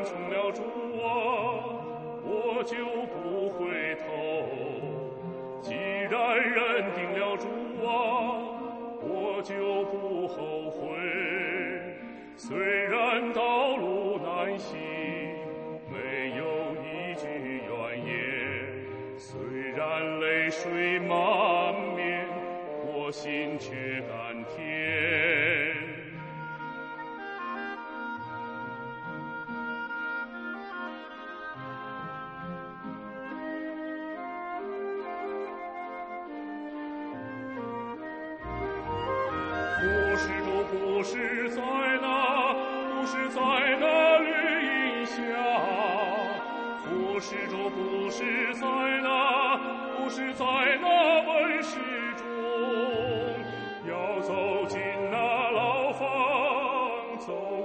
从了主啊，我就不回头。既然认定了主啊，我就不后悔。虽然道路难行，没有一句怨言，虽然泪水满面，我心却甘甜。不是主，不是在那，不是在那绿荫下；不是主，不是在那，不是在那温室中。要走进那牢房，走